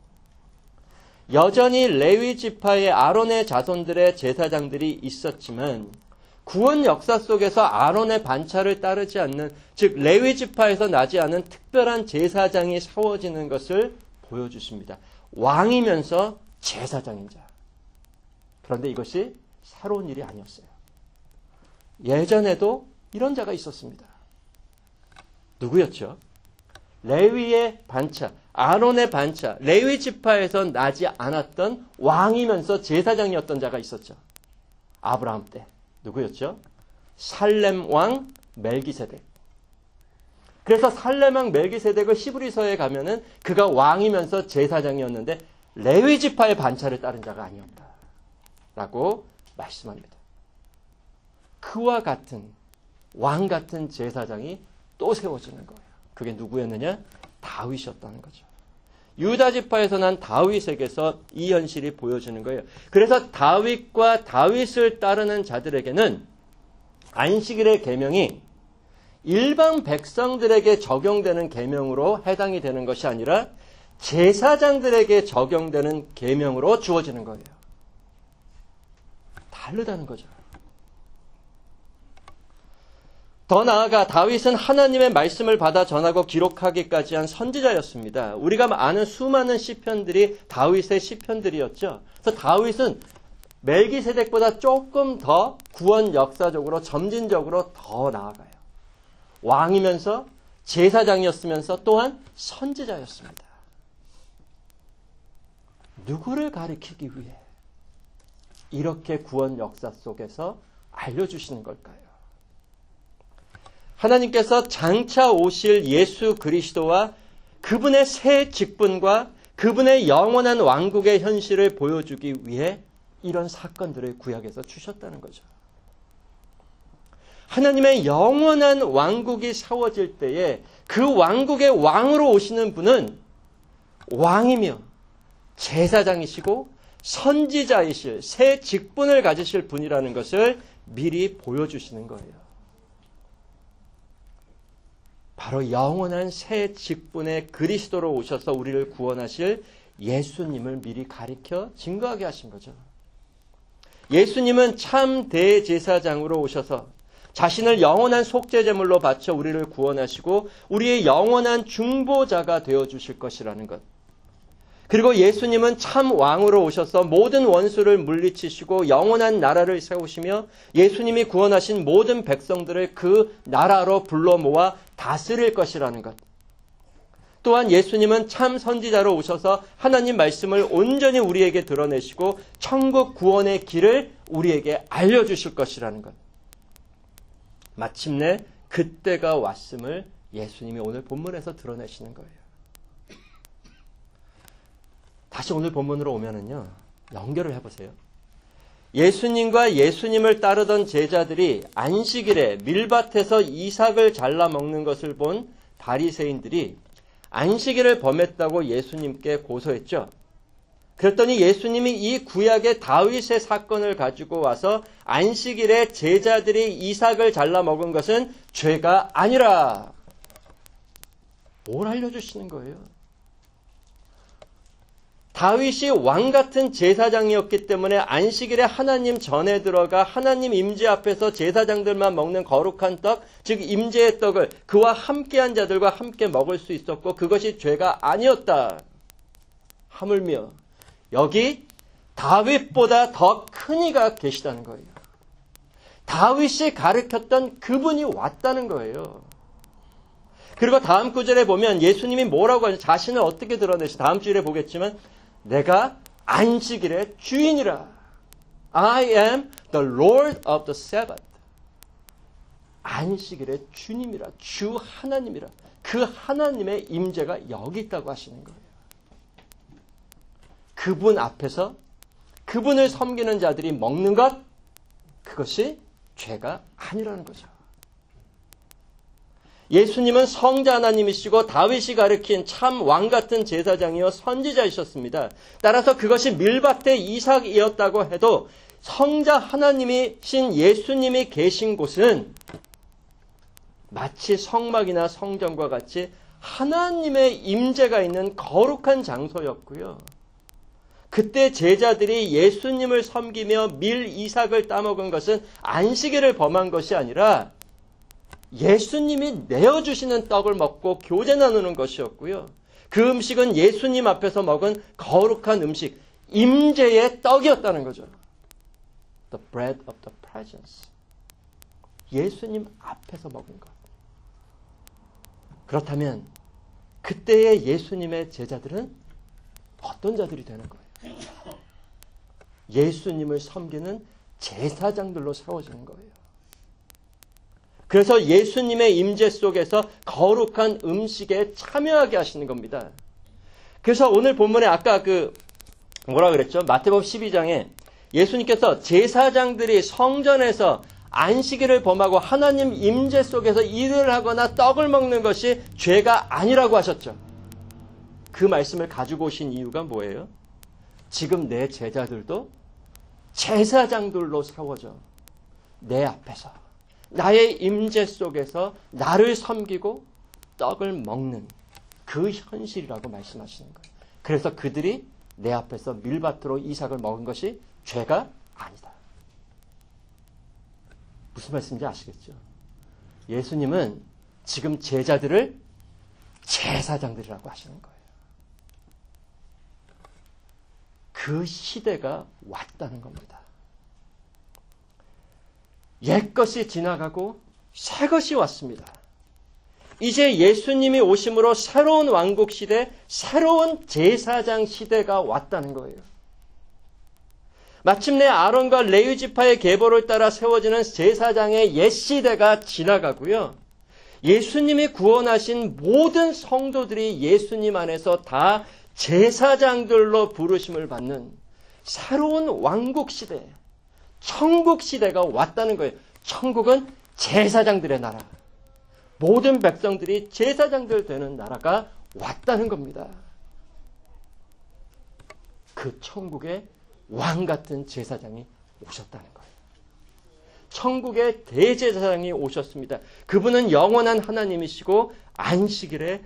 여전히 레위 지파의 아론의 자손들의 제사장들이 있었지만 구원 역사 속에서 아론의 반차를 따르지 않는, 즉 레위 지파에서 나지 않은 특별한 제사장이 세워지는 것을 보여주십니다. 왕이면서 제사장인 자. 그런데 이것이 새로운 일이 아니었어요. 예전에도 이런 자가 있었습니다. 누구였죠? 레위의 반차, 아론의 반차, 레위 지파에서 나지 않았던 왕이면서 제사장이었던 자가 있었죠. 아브라함 때. 누구였죠? 살렘 왕 멜기세덱. 그래서 살렘 왕 멜기세덱을 히브리서에 가면은 그가 왕이면서 제사장이었는데 레위 지파의 반차를 따른 자가 아니었다 라고 말씀합니다. 그와 같은 왕 같은 제사장이 또 세워지는 거예요. 그게 누구였느냐? 다윗이었다는 거죠. 유다 지파에서 난 다윗에게서 이 현실이 보여지는 거예요. 그래서 다윗과 다윗을 따르는 자들에게는 안식일의 계명이 일반 백성들에게 적용되는 계명으로 해당이 되는 것이 아니라 제사장들에게 적용되는 계명으로 주어지는 거예요. 다르다는 거죠. 더 나아가 다윗은 하나님의 말씀을 받아 전하고 기록하기까지 한 선지자였습니다. 우리가 아는 수많은 시편들이 다윗의 시편들이었죠. 그래서 다윗은 멜기세덱보다 조금 더 구원 역사적으로 점진적으로 더 나아가요. 왕이면서 제사장이었으면서 또한 선지자였습니다. 누구를 가리키기 위해 이렇게 구원 역사 속에서 알려주시는 걸까요? 하나님께서 장차 오실 예수 그리스도와 그분의 새 직분과 그분의 영원한 왕국의 현실을 보여주기 위해 이런 사건들을 구약에서 주셨다는 거죠. 하나님의 영원한 왕국이 세워질 때에 그 왕국의 왕으로 오시는 분은 왕이며 제사장이시고 선지자이실 새 직분을 가지실 분이라는 것을 미리 보여주시는 거예요. 바로 영원한 새 직분의 그리스도로 오셔서 우리를 구원하실 예수님을 미리 가리켜 증거하게 하신 거죠. 예수님은 참 대제사장으로 오셔서 자신을 영원한 속죄제물로 바쳐 우리를 구원하시고 우리의 영원한 중보자가 되어주실 것이라는 것. 그리고 예수님은 참 왕으로 오셔서 모든 원수를 물리치시고 영원한 나라를 세우시며 예수님이 구원하신 모든 백성들을 그 나라로 불러 모아 다스릴 것이라는 것. 또한 예수님은 참 선지자로 오셔서 하나님 말씀을 온전히 우리에게 드러내시고 천국 구원의 길을 우리에게 알려주실 것이라는 것. 마침내 그때가 왔음을 예수님이 오늘 본문에서 드러내시는 거예요. 다시 오늘 본문으로 오면은요, 연결을 해보세요. 예수님과 예수님을 따르던 제자들이 안식일에 밀밭에서 이삭을 잘라 먹는 것을 본 바리새인들이 안식일을 범했다고 예수님께 고소했죠. 그랬더니 예수님이 이 구약의 다윗의 사건을 가지고 와서 안식일에 제자들이 이삭을 잘라 먹은 것은 죄가 아니라 뭘 알려주시는 거예요? 다윗이 왕 같은 제사장이었기 때문에 안식일에 하나님 전에 들어가 하나님 임재 앞에서 제사장들만 먹는 거룩한 떡, 즉 임재의 떡을 그와 함께한 자들과 함께 먹을 수 있었고 그것이 죄가 아니었다. 하물며 여기 다윗보다 더 큰 이가 계시다는 거예요. 다윗이 가르쳤던 그분이 왔다는 거예요. 그리고 다음 구절에 보면 예수님이 뭐라고 하죠? 자신을 어떻게 드러내시? 다음 주일에 보겠지만 내가 안식일의 주인이라. I am the Lord of the Sabbath. 안식일의 주님이라. 주 하나님이라. 그 하나님의 임재가 여기 있다고 하시는 거예요. 그분 앞에서 그분을 섬기는 자들이 먹는 것, 그것이 죄가 아니라는 거죠. 예수님은 성자 하나님이시고 다윗이 가르친 참 왕 같은 제사장이요 선지자이셨습니다. 따라서 그것이 밀밭의 이삭이었다고 해도 성자 하나님이신 예수님이 계신 곳은 마치 성막이나 성전과 같이 하나님의 임재가 있는 거룩한 장소였고요. 그때 제자들이 예수님을 섬기며 밀 이삭을 따먹은 것은 안식일을 범한 것이 아니라 예수님이 내어주시는 떡을 먹고 교제 나누는 것이었고요. 그 음식은 예수님 앞에서 먹은 거룩한 음식, 임재의 떡이었다는 거죠. The bread of the presence. 예수님 앞에서 먹은 것. 그렇다면 그때의 예수님의 제자들은 어떤 자들이 되는 거예요? 예수님을 섬기는 제사장들로 세워지는 거예요. 그래서 예수님의 임재 속에서 거룩한 음식에 참여하게 하시는 겁니다. 그래서 오늘 본문에 아까 뭐라 그랬죠? 마태복음 12장에 예수님께서 제사장들이 성전에서 안식일을 범하고 하나님 임재 속에서 일을 하거나 떡을 먹는 것이 죄가 아니라고 하셨죠. 그 말씀을 가지고 오신 이유가 뭐예요? 지금 내 제자들도 제사장들로 세워져 내 앞에서 나의 임재 속에서 나를 섬기고 떡을 먹는 그 현실이라고 말씀하시는 거예요. 그래서 그들이 내 앞에서 밀밭으로 이삭을 먹은 것이 죄가 아니다. 무슨 말씀인지 아시겠죠? 예수님은 지금 제자들을 제사장들이라고 하시는 거예요. 그 시대가 왔다는 겁니다. 옛것이 지나가고 새것이 왔습니다. 이제 예수님이 오심으로 새로운 왕국 시대, 새로운 제사장 시대가 왔다는 거예요. 마침내 아론과 레위 지파의 계보를 따라 세워지는 제사장의 옛 시대가 지나가고요. 예수님이 구원하신 모든 성도들이 예수님 안에서 다 제사장들로 부르심을 받는 새로운 왕국 시대, 천국 시대가 왔다는 거예요. 천국은 제사장들의 나라. 모든 백성들이 제사장들 되는 나라가 왔다는 겁니다. 그 천국에 왕 같은 제사장이 오셨다는 거예요. 천국의 대제사장이 오셨습니다. 그분은 영원한 하나님이시고 안식일의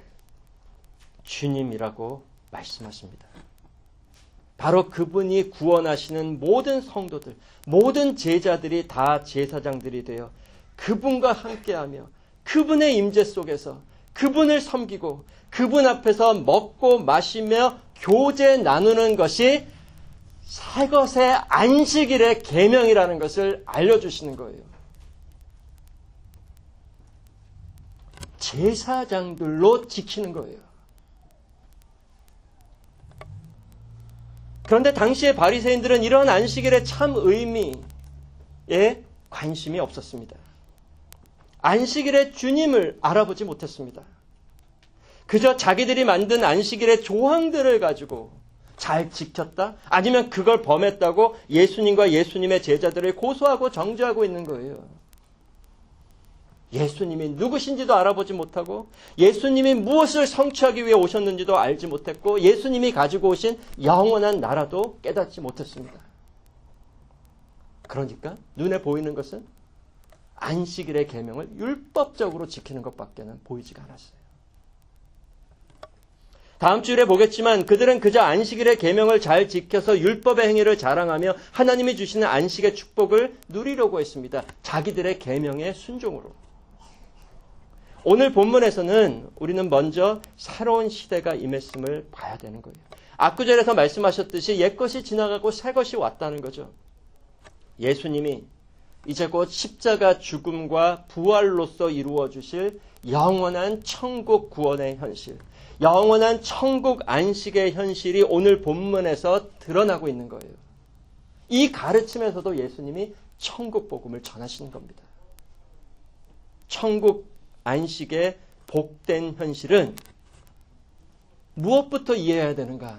주님이라고 말씀하십니다. 바로 그분이 구원하시는 모든 성도들, 모든 제자들이 다 제사장들이 되어 그분과 함께하며 그분의 임재 속에서 그분을 섬기고 그분 앞에서 먹고 마시며 교제 나누는 것이 새것의 안식일의 계명이라는 것을 알려주시는 거예요. 제사장들로 지키는 거예요. 그런데 당시의 바리새인들은 이런 안식일의 참 의미에 관심이 없었습니다. 안식일의 주님을 알아보지 못했습니다. 그저 자기들이 만든 안식일의 조항들을 가지고 잘 지켰다? 아니면 그걸 범했다고 예수님과 예수님의 제자들을 고소하고 정죄하고 있는 거예요. 예수님이 누구신지도 알아보지 못하고 예수님이 무엇을 성취하기 위해 오셨는지도 알지 못했고 예수님이 가지고 오신 영원한 나라도 깨닫지 못했습니다. 그러니까 눈에 보이는 것은 안식일의 계명을 율법적으로 지키는 것밖에는 보이지가 않았어요. 다음 주일에 보겠지만 그들은 그저 안식일의 계명을 잘 지켜서 율법의 행위를 자랑하며 하나님이 주시는 안식의 축복을 누리려고 했습니다. 자기들의 계명의 순종으로. 오늘 본문에서는 우리는 먼저 새로운 시대가 임했음을 봐야 되는 거예요. 앞구절에서 말씀하셨듯이 옛것이 지나가고 새것이 왔다는 거죠. 예수님이 이제 곧 십자가 죽음과 부활로서 이루어 주실 영원한 천국 구원의 현실, 영원한 천국 안식의 현실이 오늘 본문에서 드러나고 있는 거예요. 이 가르침에서도 예수님이 천국 복음을 전하시는 겁니다. 천국 안식의 복된 현실은 무엇부터 이해해야 되는가?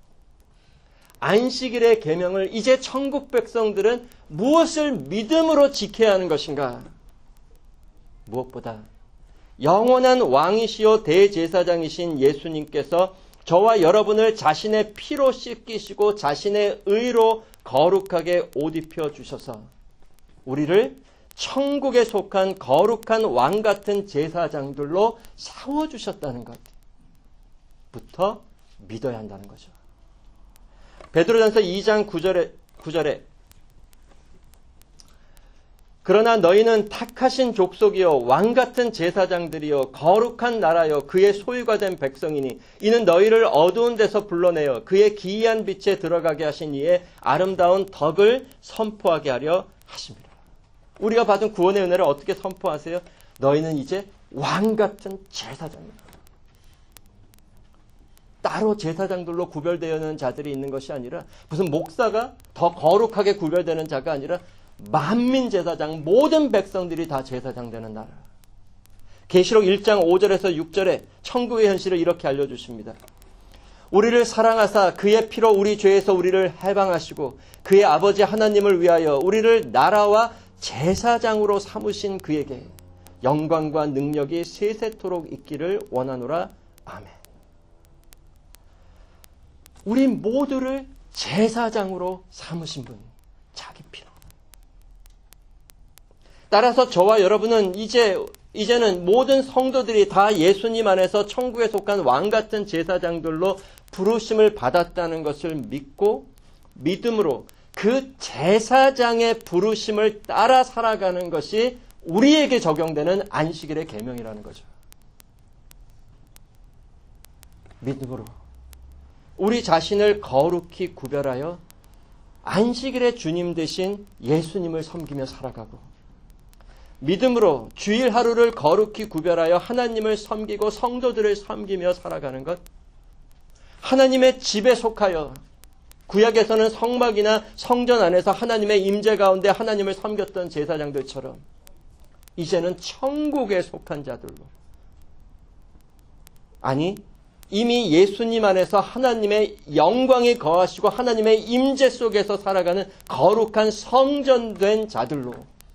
안식일의 계명을 이제 천국 백성들은 무엇을 믿음으로 지켜야 하는 것인가? 무엇보다 영원한 왕이시요 대제사장이신 예수님께서 저와 여러분을 자신의 피로 씻기시고 자신의 의로 거룩하게 옷 입혀 주셔서 우리를 천국에 속한 거룩한 왕 같은 제사장들로 세워주셨다는 것부터 믿어야 한다는 거죠. 베드로전서 2장 9절에 그러나 너희는 택하신 족속이요 왕 같은 제사장들이요 거룩한 나라요 그의 소유가 된 백성이니 이는 너희를 어두운 데서 불러내어 그의 기이한 빛에 들어가게 하신 이의 아름다운 덕을 선포하게 하려 하십니다. 우리가 받은 구원의 은혜를 어떻게 선포하세요? 너희는 이제 왕 같은 제사장이다. 따로 제사장들로 구별되는 자들이 있는 것이 아니라 무슨 목사가 더 거룩하게 구별되는 자가 아니라 만민 제사장, 모든 백성들이 다 제사장 되는 나라. 계시록 1장 5절에서 6절에 천국의 현실을 이렇게 알려주십니다. 우리를 사랑하사 그의 피로 우리 죄에서 우리를 해방하시고 그의 아버지 하나님을 위하여 우리를 나라와 제사장으로 삼으신 그에게 영광과 능력이 세세토록 있기를 원하노라. 아멘. 우리 모두를 제사장으로 삼으신 분, 자기 피로. 따라서 저와 여러분은 이제는 모든 성도들이 다 예수님 안에서 천국에 속한 왕 같은 제사장들로 부르심을 받았다는 것을 믿고 믿음으로 그 제사장의 부르심을 따라 살아가는 것이 우리에게 적용되는 안식일의 계명이라는 거죠. 믿음으로 우리 자신을 거룩히 구별하여 안식일의 주님 되신 예수님을 섬기며 살아가고 믿음으로 주일 하루를 거룩히 구별하여 하나님을 섬기고 성도들을 섬기며 살아가는 것, 하나님의 집에 속하여 구약에서는 성막이나 성전 안에서 하나님의 임재 가운데 하나님을 섬겼던 제사장들처럼 이제는 천국에 속한 자들로, 아니 이미 예수님 안에서 하나님의 영광이 거하시고 하나님의 임재 속에서 살아가는 거룩한 성전된 자들로,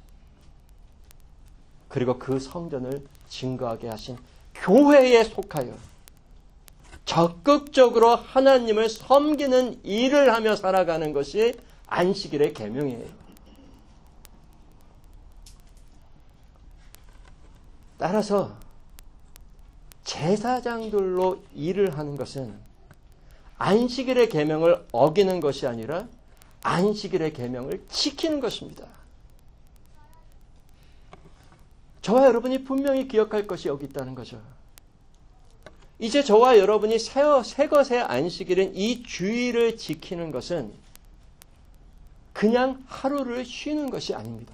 그리고 그 성전을 증거하게 하신 교회에 속하여 적극적으로 하나님을 섬기는 일을 하며 살아가는 것이 안식일의 계명이에요. 따라서 제사장들로 일을 하는 것은 안식일의 계명을 어기는 것이 아니라 안식일의 계명을 지키는 것입니다. 저와 여러분이 분명히 기억할 것이 여기 있다는 거죠. 이제 저와 여러분이 새 것의 안식일인 이 주일을 지키는 것은 그냥 하루를 쉬는 것이 아닙니다.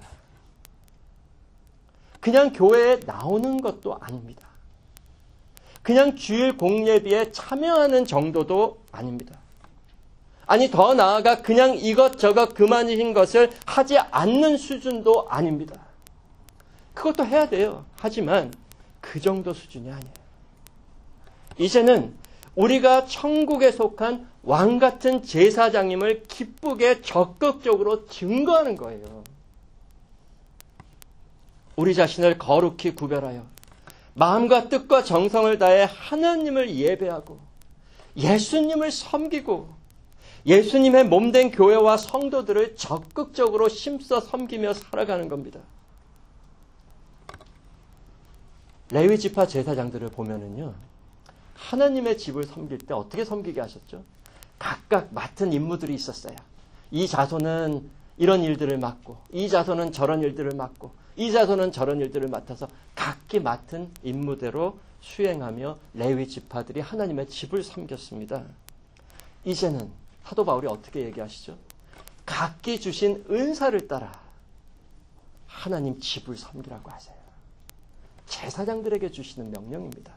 그냥 교회에 나오는 것도 아닙니다. 그냥 주일 공예비에 참여하는 정도도 아닙니다. 아니, 더 나아가 그냥 이것저것 그만인 것을 하지 않는 수준도 아닙니다. 그것도 해야 돼요. 하지만 그 정도 수준이 아니에요. 이제는 우리가 천국에 속한 왕 같은 제사장님을 기쁘게 적극적으로 증거하는 거예요. 우리 자신을 거룩히 구별하여 마음과 뜻과 정성을 다해 하나님을 예배하고 예수님을 섬기고 예수님의 몸된 교회와 성도들을 적극적으로 힘써 섬기며 살아가는 겁니다. 레위 지파 제사장들을 보면은요, 하나님의 집을 섬길 때 어떻게 섬기게 하셨죠? 각각 맡은 임무들이 있었어요. 이 자손은 이런 일들을 맡고, 이 자손은 저런 일들을 맡고, 이 자손은 저런 일들을 맡아서 각기 맡은 임무대로 수행하며 레위 지파들이 하나님의 집을 섬겼습니다. 이제는 사도 바울이 어떻게 얘기하시죠? 각기 주신 은사를 따라 하나님 집을 섬기라고 하세요. 제사장들에게 주시는 명령입니다.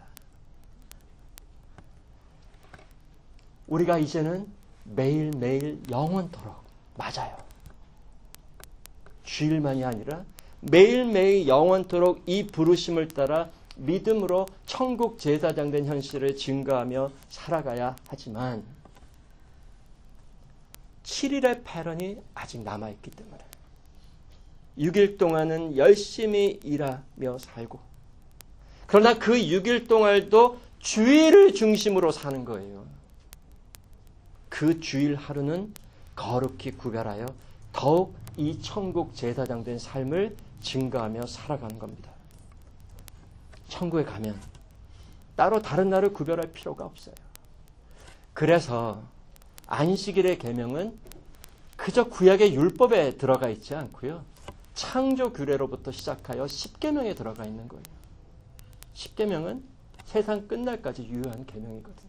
우리가 이제는 매일매일 영원토록, 맞아요, 주일만이 아니라 매일매일 영원토록 이 부르심을 따라 믿음으로 천국 제사장 된 현실을 증거하며 살아가야 하지만 7일의 패런이 아직 남아있기 때문에 6일 동안은 열심히 일하며 살고, 그러나 그 6일 동안도 주일을 중심으로 사는 거예요. 그 주일 하루는 거룩히 구별하여 더욱 이 천국 제사장 된 삶을 증거하며 살아가는 겁니다. 천국에 가면 따로 다른 날을 구별할 필요가 없어요. 그래서 안식일의 계명은 그저 구약의 율법에 들어가 있지 않고요, 창조 규례로부터 시작하여 십계명에 들어가 있는 거예요. 십계명은 세상 끝날까지 유효한 계명이거든요.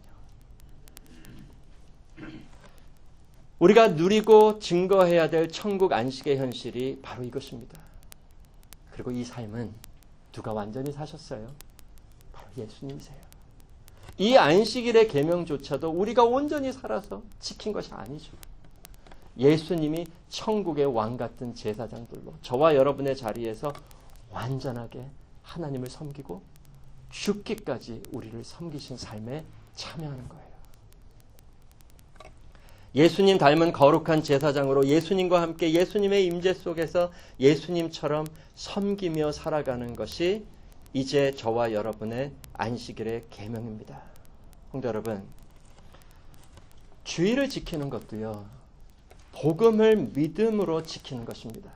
우리가 누리고 증거해야 될 천국 안식의 현실이 바로 이것입니다. 그리고 이 삶은 누가 완전히 사셨어요? 바로 예수님이세요. 이 안식일의 계명조차도 우리가 온전히 살아서 지킨 것이 아니죠. 예수님이 천국의 왕 같은 제사장들로 저와 여러분의 자리에서 완전하게 하나님을 섬기고 죽기까지 우리를 섬기신 삶에 참여하는 거예요. 예수님 닮은 거룩한 제사장으로 예수님과 함께 예수님의 임재 속에서 예수님처럼 섬기며 살아가는 것이 이제 저와 여러분의 안식일의 계명입니다. 성도 여러분, 주일을 지키는 것도요, 복음을 믿음으로 지키는 것입니다.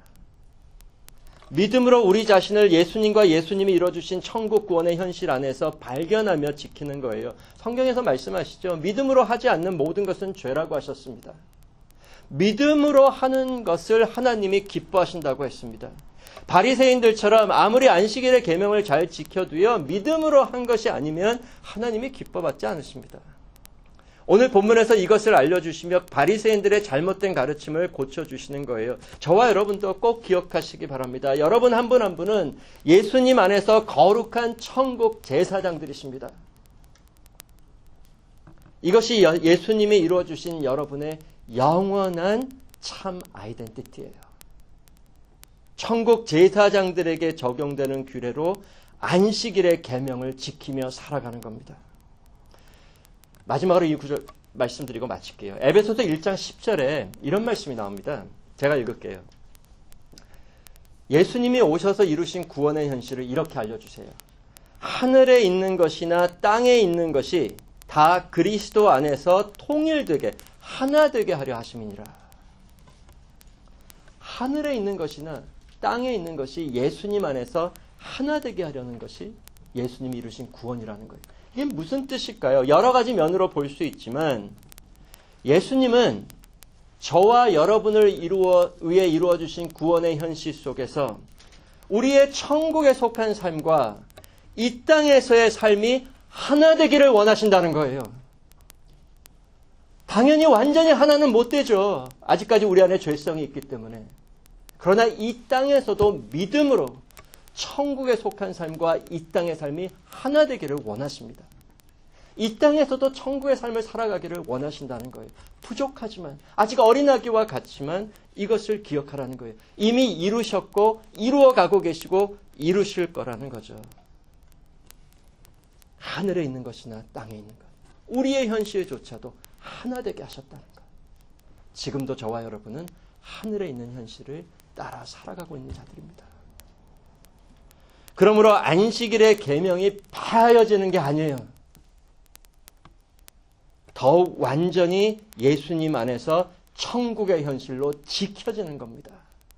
믿음으로 우리 자신을 예수님과 예수님이 이뤄주신 천국 구원의 현실 안에서 발견하며 지키는 거예요. 성경에서 말씀하시죠. 믿음으로 하지 않는 모든 것은 죄라고 하셨습니다. 믿음으로 하는 것을 하나님이 기뻐하신다고 했습니다. 바리새인들처럼 아무리 안식일의 계명을 잘 지켜도요, 믿음으로 한 것이 아니면 하나님이 기뻐받지 않으십니다. 오늘 본문에서 이것을 알려주시며 바리새인들의 잘못된 가르침을 고쳐주시는 거예요. 저와 여러분도 꼭 기억하시기 바랍니다. 여러분 한 분 한 분은 예수님 안에서 거룩한 천국 제사장들이십니다. 이것이 예수님이 이루어주신 여러분의 영원한 참 아이덴티티예요. 천국 제사장들에게 적용되는 규례로 안식일의 계명을 지키며 살아가는 겁니다. 마지막으로 이 구절 말씀드리고 마칠게요. 에베소서 1장 10절에 이런 말씀이 나옵니다. 제가 읽을게요. 예수님이 오셔서 이루신 구원의 현실을 이렇게 알려주세요. 하늘에 있는 것이나 땅에 있는 것이 다 그리스도 안에서 통일되게 하나 되게 하려 하심이니라. 하늘에 있는 것이나 땅에 있는 것이 예수님 안에서 하나 되게 하려는 것이 예수님이 이루신 구원이라는 거예요. 이게 무슨 뜻일까요? 여러 가지 면으로 볼 수 있지만 예수님은 저와 여러분을 위해 이루어 주신 구원의 현실 속에서 우리의 천국에 속한 삶과 이 땅에서의 삶이 하나 되기를 원하신다는 거예요. 당연히 완전히 하나는 못 되죠. 아직까지 우리 안에 죄성이 있기 때문에. 그러나 이 땅에서도 믿음으로 천국에 속한 삶과 이 땅의 삶이 하나 되기를 원하십니다. 이 땅에서도 천국의 삶을 살아가기를 원하신다는 거예요. 부족하지만, 아직 어린아기와 같지만 이것을 기억하라는 거예요. 이미 이루셨고 이루어가고 계시고 이루실 거라는 거죠. 하늘에 있는 것이나 땅에 있는 것, 우리의 현실조차도 하나 되게 하셨다는 것. 지금도 저와 여러분은 하늘에 있는 현실을 따라 살아가고 있는 자들입니다. 그러므로 안식일의 계명이 파여지는 게 아니에요. 더욱 완전히 예수님 안에서 천국의 현실로 지켜지는 겁니다.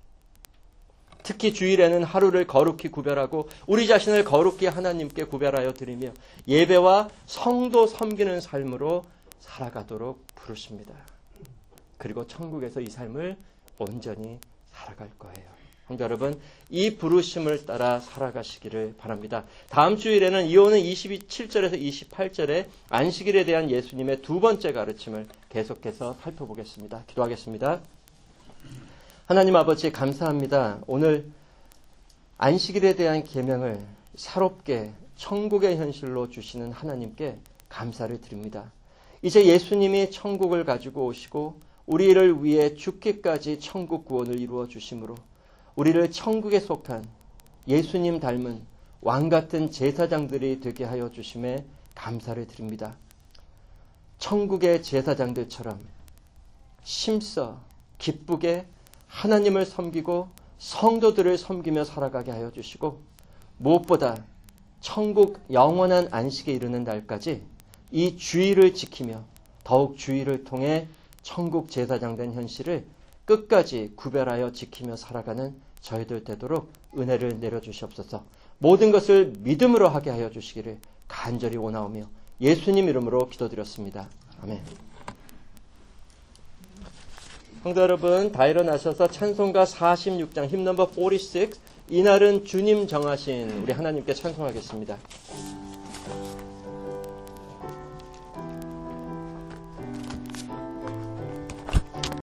특히 주일에는 하루를 거룩히 구별하고 우리 자신을 거룩히 하나님께 구별하여 드리며 예배와 성도 섬기는 삶으로 살아가도록 부르십니다. 그리고 천국에서 이 삶을 온전히 살아갈 거예요. 성도 여러분, 이 부르심을 따라 살아가시기를 바랍니다. 다음 주일에는 이어오는 27절에서 28절에 안식일에 대한 예수님의 두 번째 가르침을 계속해서 살펴보겠습니다. 기도하겠습니다. 하나님 아버지 감사합니다. 오늘 안식일에 대한 계명을 새롭게 천국의 현실로 주시는 하나님께 감사를 드립니다. 이제 예수님이 천국을 가지고 오시고 우리를 위해 죽기까지 천국 구원을 이루어 주심으로 우리를 천국에 속한 예수님 닮은 왕 같은 제사장들이 되게 하여 주심에 감사를 드립니다. 천국의 제사장들처럼 힘써 기쁘게 하나님을 섬기고 성도들을 섬기며 살아가게 하여 주시고 무엇보다 천국 영원한 안식에 이르는 날까지 이 주의를 지키며 더욱 주의를 통해 천국 제사장 된 현실을 끝까지 구별하여 지키며 살아가는 저희들 되도록 은혜를 내려주시옵소서. 모든 것을 믿음으로 하게 하여 주시기를 간절히 원하오며 예수님 이름으로 기도드렸습니다. 아멘. 성도 여러분, 다 일어나셔서 찬송가 46장 힘 넘버 46 이날은 주님 정하신 우리 하나님께 찬송하겠습니다.